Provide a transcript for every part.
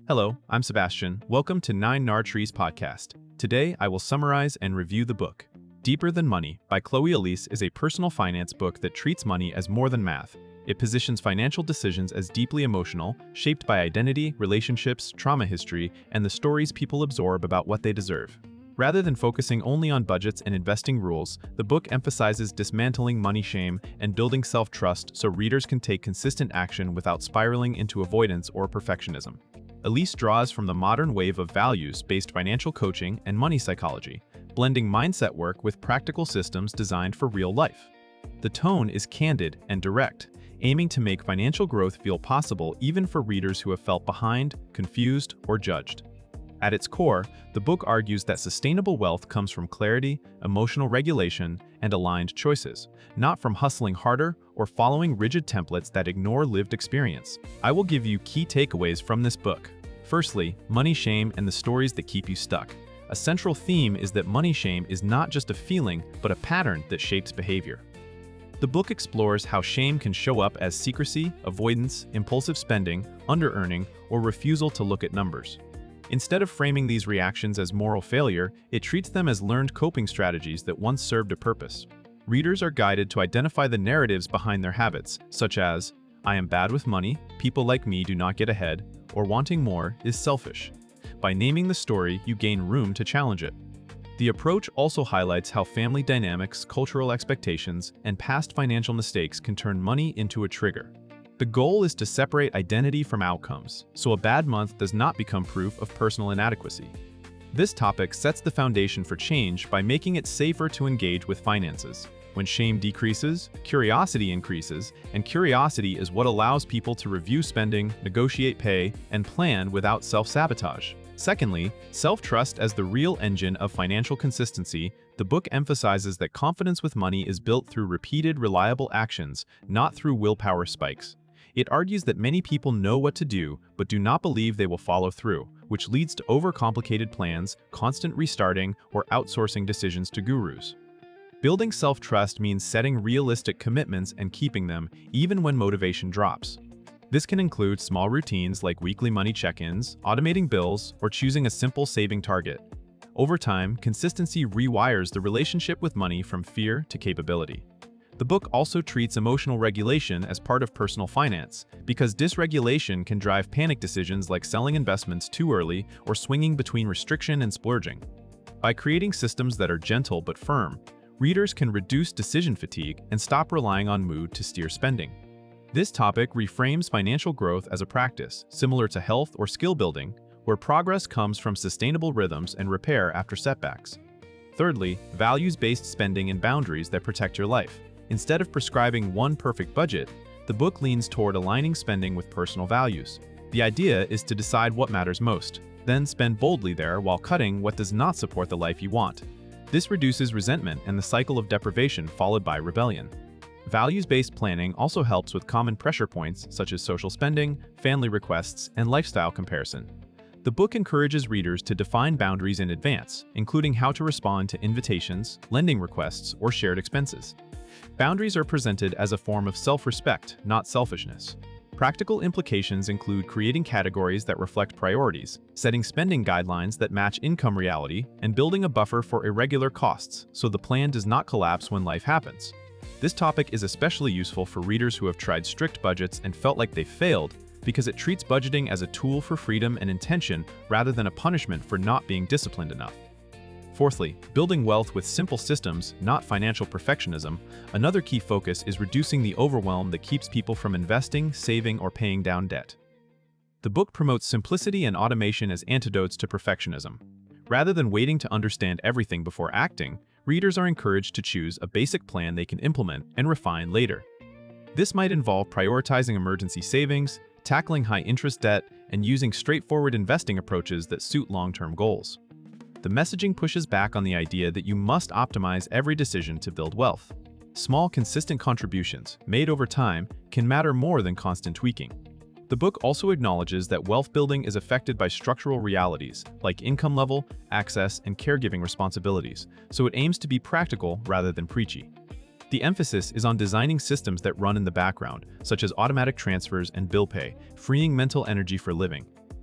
Hello, I'm Sebastian. Welcome to 9 Nar Trees podcast. Today, I will summarize and review the book. Deeper Than Money by Chloe Elise is a personal finance book that treats money as more than math. It positions financial decisions as deeply emotional, shaped by identity, relationships, trauma history, and the stories people absorb about what they deserve. Rather than focusing only on budgets and investing rules, the book emphasizes dismantling money shame and building self-trust so readers can take consistent action without spiraling into avoidance or perfectionism. Elise draws from the modern wave of values-based financial coaching and money psychology, blending mindset work with practical systems designed for real life. The tone is candid and direct, aiming to make financial growth feel possible even for readers who have felt behind, confused, or judged. At its core, the book argues that sustainable wealth comes from clarity, emotional regulation, and aligned choices, not from hustling harder or following rigid templates that ignore lived experience. I will give you key takeaways from this book. Firstly, money shame and the stories that keep you stuck. A central theme is that money shame is not just a feeling, but a pattern that shapes behavior. The book explores how shame can show up as secrecy, avoidance, impulsive spending, under-earning, or refusal to look at numbers. Instead of framing these reactions as moral failure, it treats them as learned coping strategies that once served a purpose. Readers are guided to identify the narratives behind their habits, such as, "I am bad with money, people like me do not get ahead," or "wanting more is selfish." By naming the story, you gain room to challenge it. The approach also highlights how family dynamics, cultural expectations, and past financial mistakes can turn money into a trigger. The goal is to separate identity from outcomes, so a bad month does not become proof of personal inadequacy. This topic sets the foundation for change by making it safer to engage with finances. When shame decreases, curiosity increases, and curiosity is what allows people to review spending, negotiate pay, and plan without self-sabotage. Secondly, self-trust as the real engine of financial consistency. The book emphasizes that confidence with money is built through repeated, reliable actions, not through willpower spikes. It argues that many people know what to do, but do not believe they will follow through, which leads to overcomplicated plans, constant restarting, or outsourcing decisions to gurus. Building self-trust means setting realistic commitments and keeping them, even when motivation drops. This can include small routines like weekly money check-ins, automating bills, or choosing a simple saving target. Over time, consistency rewires the relationship with money from fear to capability. The book also treats emotional regulation as part of personal finance, because dysregulation can drive panic decisions like selling investments too early or swinging between restriction and splurging. By creating systems that are gentle but firm, readers can reduce decision fatigue and stop relying on mood to steer spending. This topic reframes financial growth as a practice, similar to health or skill building, where progress comes from sustainable rhythms and repair after setbacks. Thirdly, values-based spending and boundaries that protect your life. Instead of prescribing one perfect budget, the book leans toward aligning spending with personal values. The idea is to decide what matters most, then spend boldly there while cutting what does not support the life you want. This reduces resentment and the cycle of deprivation followed by rebellion. Values-based planning also helps with common pressure points such as social spending, family requests, and lifestyle comparison. The book encourages readers to define boundaries in advance, including how to respond to invitations, lending requests, or shared expenses. Boundaries are presented as a form of self-respect, not selfishness. Practical implications include creating categories that reflect priorities, setting spending guidelines that match income reality, and building a buffer for irregular costs so the plan does not collapse when life happens. This topic is especially useful for readers who have tried strict budgets and felt like they failed, because it treats budgeting as a tool for freedom and intention rather than a punishment for not being disciplined enough. Fourthly, building wealth with simple systems, not financial perfectionism. Another key focus is reducing the overwhelm that keeps people from investing, saving, or paying down debt. The book promotes simplicity and automation as antidotes to perfectionism. Rather than waiting to understand everything before acting, readers are encouraged to choose a basic plan they can implement and refine later. This might involve prioritizing emergency savings, tackling high-interest debt, and using straightforward investing approaches that suit long-term goals. The messaging pushes back on the idea that you must optimize every decision to build wealth. Small, consistent contributions, made over time, can matter more than constant tweaking. The book also acknowledges that wealth building is affected by structural realities, like income level, access, and caregiving responsibilities, so it aims to be practical rather than preachy. The emphasis is on designing systems that run in the background, such as automatic transfers and bill pay, freeing mental energy for living.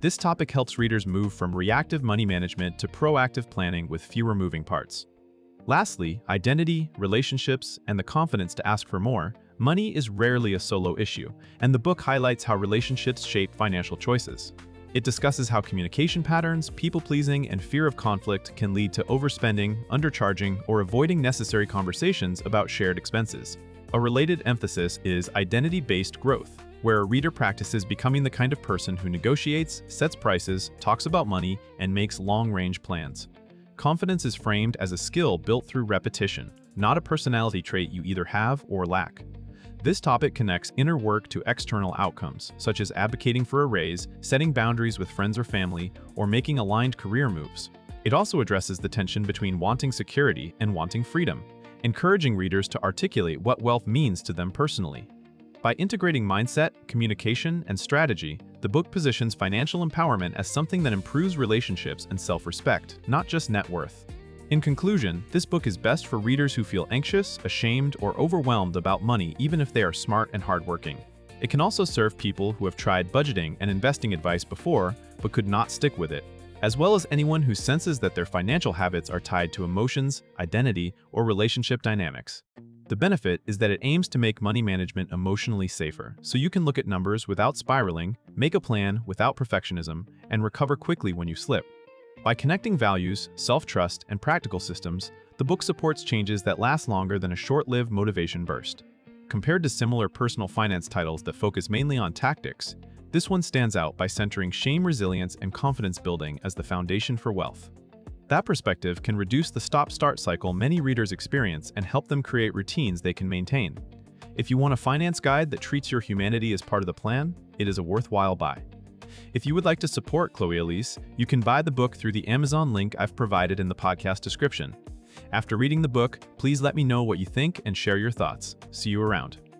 This topic helps readers move from reactive money management to proactive planning with fewer moving parts. Lastly, identity, relationships, and the confidence to ask for more. Money is rarely a solo issue, and the book highlights how relationships shape financial choices. It discusses how communication patterns, people-pleasing, and fear of conflict can lead to overspending, undercharging, or avoiding necessary conversations about shared expenses. A related emphasis is identity-based growth, where a reader practices becoming the kind of person who negotiates, sets prices, talks about money, and makes long-range plans. Confidence is framed as a skill built through repetition, not a personality trait you either have or lack. This topic connects inner work to external outcomes, such as advocating for a raise, setting boundaries with friends or family, or making aligned career moves. It also addresses the tension between wanting security and wanting freedom, encouraging readers to articulate what wealth means to them personally. By integrating mindset, communication, and strategy, the book positions financial empowerment as something that improves relationships and self-respect, not just net worth. In conclusion, this book is best for readers who feel anxious, ashamed, or overwhelmed about money even if they are smart and hardworking. It can also serve people who have tried budgeting and investing advice before but could not stick with it, as well as anyone who senses that their financial habits are tied to emotions, identity, or relationship dynamics. The benefit is that it aims to make money management emotionally safer, so you can look at numbers without spiraling, make a plan without perfectionism, and recover quickly when you slip. By connecting values, self-trust, and practical systems, the book supports changes that last longer than a short-lived motivation burst. Compared to similar personal finance titles that focus mainly on tactics, this one stands out by centering shame resilience and confidence building as the foundation for wealth. That perspective can reduce the stop-start cycle many readers experience and help them create routines they can maintain. If you want a finance guide that treats your humanity as part of the plan, it is a worthwhile buy. If you would like to support Chloe Elise, you can buy the book through the Amazon link I've provided in the podcast description. After reading the book, please let me know what you think and share your thoughts. See you around.